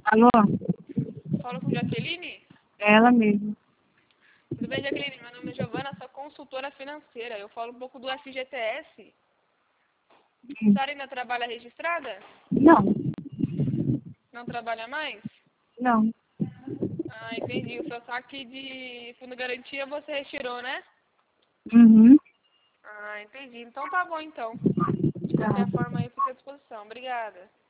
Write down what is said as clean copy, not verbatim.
Alô? Falo com Jaqueline? É ela mesmo. Tudo bem, Jaqueline? Meu nome é Giovana, sou consultora financeira. Eu falo um pouco do FGTS. A senhora ainda trabalha registrada? Não, Não trabalha mais? não. Ah, entendi. O seu saque de fundo garantia você retirou, né? Uhum. Ah, entendi. Então tá bom, então. De Tá. qualquer forma, aí fica à disposição. Obrigada.